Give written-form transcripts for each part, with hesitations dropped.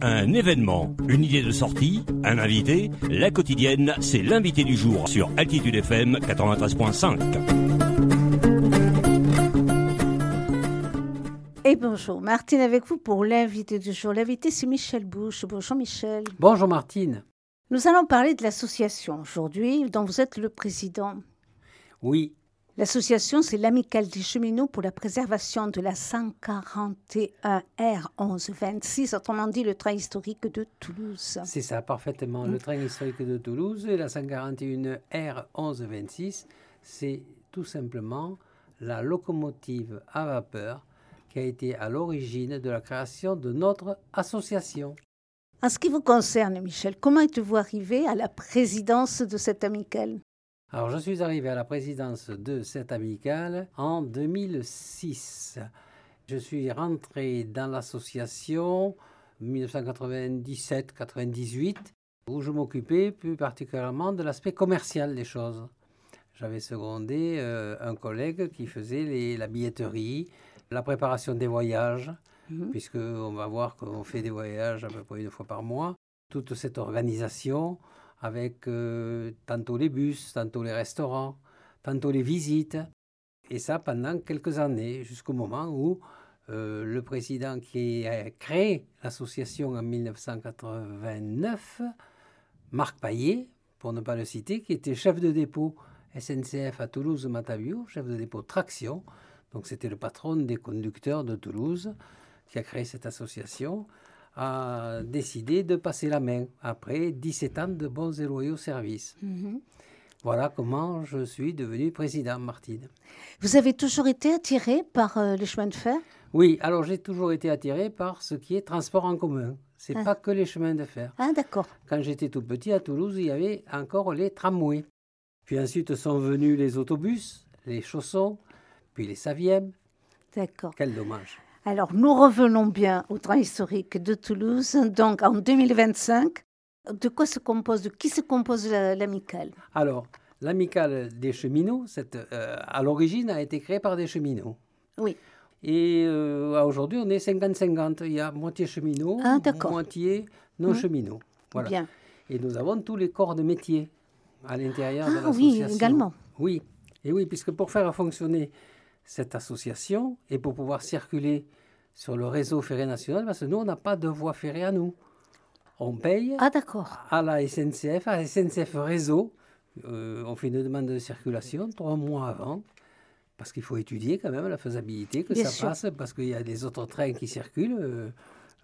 Un événement, une idée de sortie, un invité, la quotidienne, c'est l'invité du jour sur Altitude FM 93.5. Et bonjour, Martine avec vous pour l'invité du jour. L'invité, c'est Michel Bouche. Bonjour Michel. Bonjour Martine. Nous allons parler de l'association aujourd'hui, dont vous êtes le président. Oui. L'association, c'est l'Amicale des cheminots pour la préservation de la 141 R1126, autrement dit le train historique de Toulouse. C'est ça, parfaitement. Le train historique de Toulouse et la 141 R1126, c'est tout simplement la locomotive à vapeur qui a été à l'origine de la création de notre association. En ce qui vous concerne, Michel, comment êtes-vous arrivé à la présidence de cette amicale ? Alors, je suis arrivé à la présidence de cette amicale en 2006. Je suis rentré dans l'association 1997-98, où je m'occupais plus particulièrement de l'aspect commercial des choses. J'avais secondé un collègue qui faisait la billetterie, la préparation des voyages, puisqu'on va voir qu'on fait des voyages à peu près une fois par mois. Toute cette organisation avec tantôt les bus, tantôt les restaurants, tantôt les visites. Et ça pendant quelques années, jusqu'au moment où le président qui a créé l'association en 1989, Marc Paillet, pour ne pas le citer, qui était chef de dépôt SNCF à Toulouse-Matavio, chef de dépôt Traction. Donc c'était le patron des conducteurs de Toulouse qui a créé cette association, a décidé de passer la main après 17 ans de bons et loyaux services. Voilà comment je suis devenu président, Martine. Vous avez toujours été attiré par les chemins de fer ? Oui, alors j'ai toujours été attiré par ce qui est transport en commun. Ce n'est pas que les chemins de fer. Ah, d'accord. Quand j'étais tout petit à Toulouse, il y avait encore les tramways. Puis ensuite sont venus les autobus, les chaussons, puis les savièmes. D'accord. Quel dommage. Alors, nous revenons bien au train historique de Toulouse. Donc, en 2025, de qui se compose l'amicale ? Alors, l'amicale des cheminots, à l'origine, a été créée par des cheminots. Oui. Et aujourd'hui, on est 50-50. Il y a moitié cheminots, moitié non-cheminots. Voilà. Bien. Et nous avons tous les corps de métier à l'intérieur de l'association. Oui, également. Oui. Et oui, puisque pour faire fonctionner cette association et pour pouvoir circuler sur le réseau ferré national, parce que nous, on n'a pas de voie ferrée à nous. On paye à la SNCF, à la SNCF Réseau. On fait une demande de circulation 3 mois avant, parce qu'il faut étudier quand même la faisabilité, que ça passe, parce qu'il y a des autres trains qui circulent.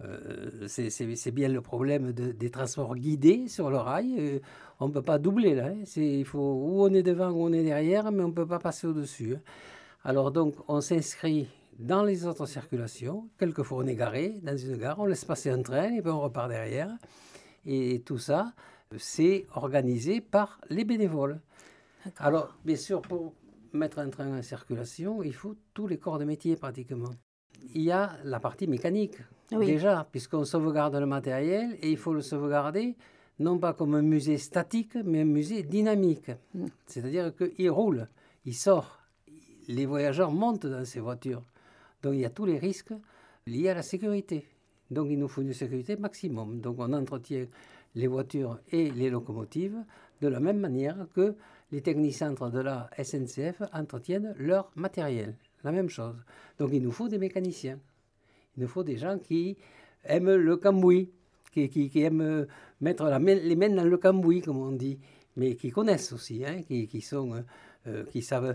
C'est bien le problème des transports guidés sur le rail. On ne peut pas doubler là. Il faut où on est devant, où on est derrière, mais on ne peut pas passer au-dessus. Alors donc, on s'inscrit dans les autres circulations. Quelquefois, on est garé dans une gare, on laisse passer un train et puis on repart derrière. Et tout ça, c'est organisé par les bénévoles. Alors, bien sûr, pour mettre un train en circulation, il faut tous les corps de métier pratiquement. Il y a la partie mécanique, déjà, puisqu'on sauvegarde le matériel et il faut le sauvegarder non pas comme un musée statique, mais un musée dynamique. C'est-à-dire qu'il roule, il sort. Les voyageurs montent dans ces voitures. Donc, il y a tous les risques liés à la sécurité. Donc, il nous faut une sécurité maximum. Donc, on entretient les voitures et les locomotives de la même manière que les technicentres de la SNCF entretiennent leur matériel. La même chose. Donc, il nous faut des mécaniciens. Il nous faut des gens qui aiment le cambouis, qui aiment mettre les mains dans le cambouis, comme on dit, mais qui connaissent aussi, qui savent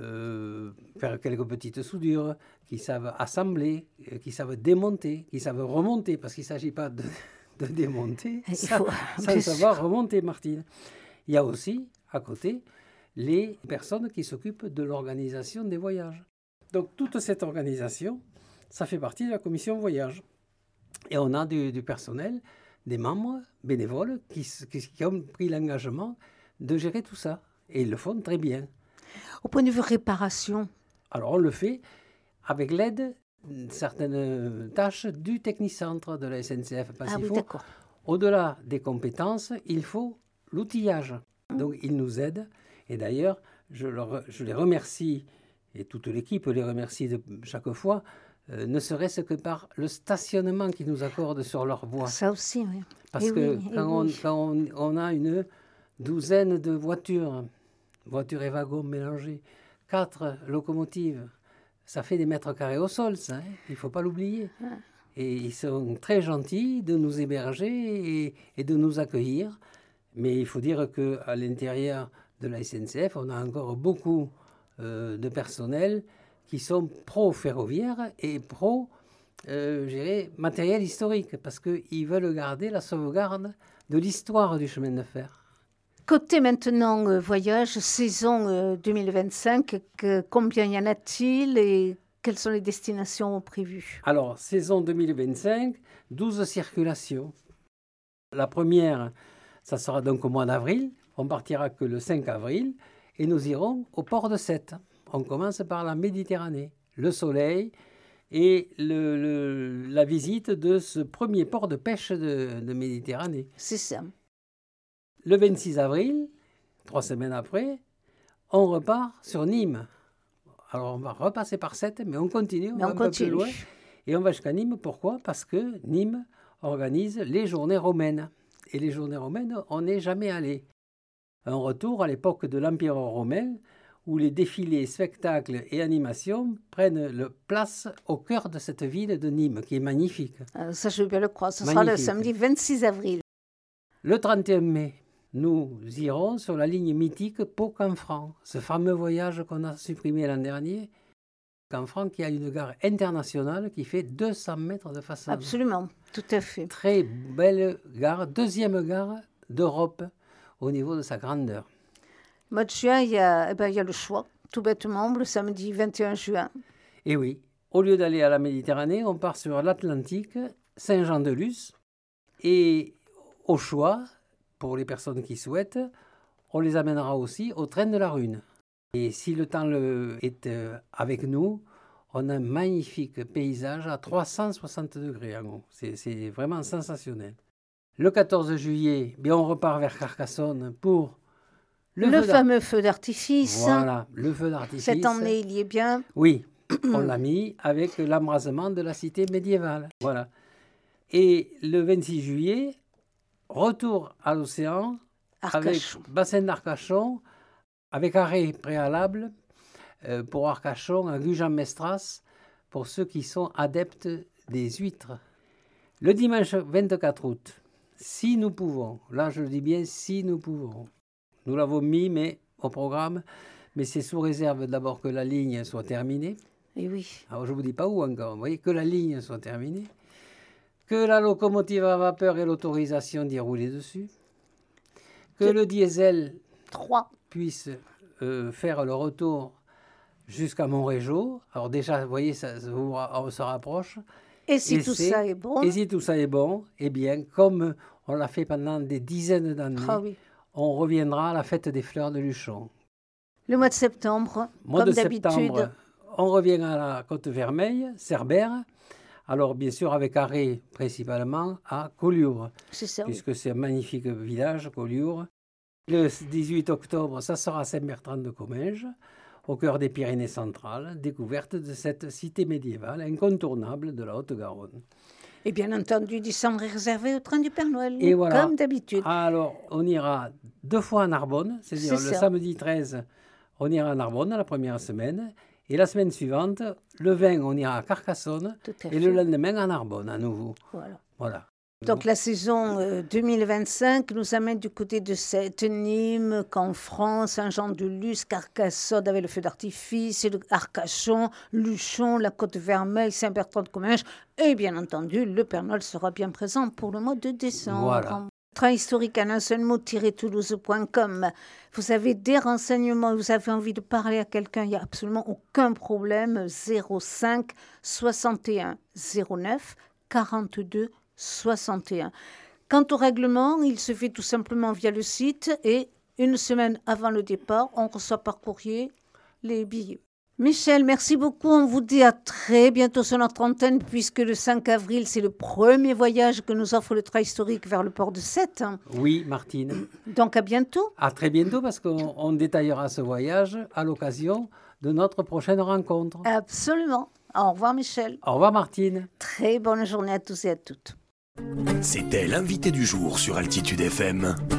faire quelques petites soudures, qui savent assembler, qui savent démonter, qui savent remonter, parce qu'il ne s'agit pas de démonter sans savoir remonter, Martine. Il y a aussi, à côté, les personnes qui s'occupent de l'organisation des voyages. Donc, toute cette organisation, ça fait partie de la commission voyage. Et on a du personnel, des membres bénévoles qui ont pris l'engagement de gérer tout ça. Et ils le font très bien. Au point de vue réparation ? Alors, on le fait avec l'aide de certaines tâches du technicentre de la SNCF. Parce qu'il faut, au-delà des compétences, il faut l'outillage. Donc, ils nous aident. Et d'ailleurs, je les remercie, et toute l'équipe les remercie chaque fois, ne serait-ce que par le stationnement qu'ils nous accordent sur leur voie. Ça aussi, oui. Parce que quand on a une douzaine de voitures et wagons mélangés, 4 locomotives, ça fait des mètres carrés au sol, ça, il ne faut pas l'oublier. Et ils sont très gentils de nous héberger et de nous accueillir. Mais il faut dire qu'à l'intérieur de la SNCF, on a encore beaucoup de personnel qui sont pro-ferroviaire et matériel historique, parce qu'ils veulent garder la sauvegarde de l'histoire du chemin de fer. Côté maintenant voyage, saison 2025, combien y en a-t-il et quelles sont les destinations prévues? Alors, saison 2025, 12 circulations. La première, ça sera donc au mois d'avril. On partira que le 5 avril et nous irons au port de Sète. On commence par la Méditerranée, le soleil et la visite de ce premier port de pêche de Méditerranée. C'est ça. Le 26 avril, 3 semaines après, on repart sur Nîmes. Alors, on va repasser par Sète, mais on continue, on va un peu plus loin. Et on va jusqu'à Nîmes. Pourquoi? Parce que Nîmes organise les journées romaines. Et les journées romaines, on n'est jamais allé. Un retour à l'époque de l'Empire romain, où les défilés, spectacles et animations prennent place au cœur de cette ville de Nîmes, qui est magnifique. Ça, je veux bien le croire. Ce sera le samedi 26 avril. Le 31 mai, nous irons sur la ligne mythique Pau-Canfranc, ce fameux voyage qu'on a supprimé l'an dernier. Canfranc qui a une gare internationale qui fait 200 mètres de façade. Absolument, tout à fait. Très belle gare, deuxième gare d'Europe au niveau de sa grandeur. Au mois de juin, il y a le choix, tout bêtement, le samedi 21 juin. Et oui, au lieu d'aller à la Méditerranée, on part sur l'Atlantique, Saint-Jean-de-Luz, et au choix, pour les personnes qui souhaitent, on les amènera aussi au train de la Rhune. Et si le temps est avec nous, on a un magnifique paysage à 360 degrés en haut. C'est vraiment sensationnel. Le 14 juillet, on repart vers Carcassonne pour le fameux feu d'artifice. Voilà, le feu d'artifice. Cette année, il y est bien. Oui, on l'a mis avec l'embrasement de la cité médiévale. Voilà. Et le 26 juillet, retour à l'océan avec bassin d'Arcachon, avec arrêt préalable pour Arcachon à Gujan-Mestras, pour ceux qui sont adeptes des huîtres. Le dimanche 24 août, si nous pouvons, là je le dis bien, si nous pouvons, nous l'avons mis au programme, mais c'est sous réserve d'abord que la ligne soit terminée. Et oui. Alors je ne vous dis pas où encore, vous voyez, que la ligne soit terminée, que la locomotive à vapeur ait l'autorisation d'y rouler dessus, que le diesel 3 puisse faire le retour jusqu'à Montrégeau. Alors déjà, vous voyez, on se rapproche. Et si tout ça est bon? Et si tout ça est bon, eh bien, comme on l'a fait pendant des dizaines d'années, on reviendra à la fête des fleurs de Luchon. Le mois de septembre, comme d'habitude. On revient à la Côte-Vermeille, Cerbère. Alors, bien sûr, avec arrêt principalement à Collioure. C'est ça. Puisque c'est un magnifique village, Collioure. Le 18 octobre, ça sera Saint-Bertrand-de-Comminges, au cœur des Pyrénées centrales, découverte de cette cité médiévale incontournable de la Haute-Garonne. Et bien entendu, décembre est réservé au train du Père Noël, et voilà. Comme d'habitude. Alors, on ira 2 fois à Narbonne, c'est-à-dire le samedi 13, on ira à Narbonne la première semaine, et la semaine suivante, le 20, on ira à Carcassonne, et le lendemain à Narbonne à nouveau. Voilà. Donc la saison 2025 nous amène du côté de Sète, Nîmes, Canfranc, Saint-Jean-de-Luz, Carcassonne avec le feu d'artifice, Arcachon, Luchon, la Côte-Vermeille, Saint-Bertrand-de-Comminges et bien entendu le Père Noël sera bien présent pour le mois de décembre. Voilà. Train historique en un seul mot, toulouse.com. Vous avez des renseignements, vous avez envie de parler à quelqu'un, il n'y a absolument aucun problème. 05 61 09 42 61. Quant au règlement, il se fait tout simplement via le site et une semaine avant le départ, on reçoit par courrier les billets. Michel, merci beaucoup. On vous dit à très bientôt sur notre antenne puisque le 5 avril, c'est le premier voyage que nous offre le train historique vers le port de Sète. Oui, Martine. Donc à bientôt. À très bientôt parce qu'on détaillera ce voyage à l'occasion de notre prochaine rencontre. Absolument. Au revoir Michel. Au revoir Martine. Très bonne journée à tous et à toutes. C'était l'invité du jour sur Altitude FM.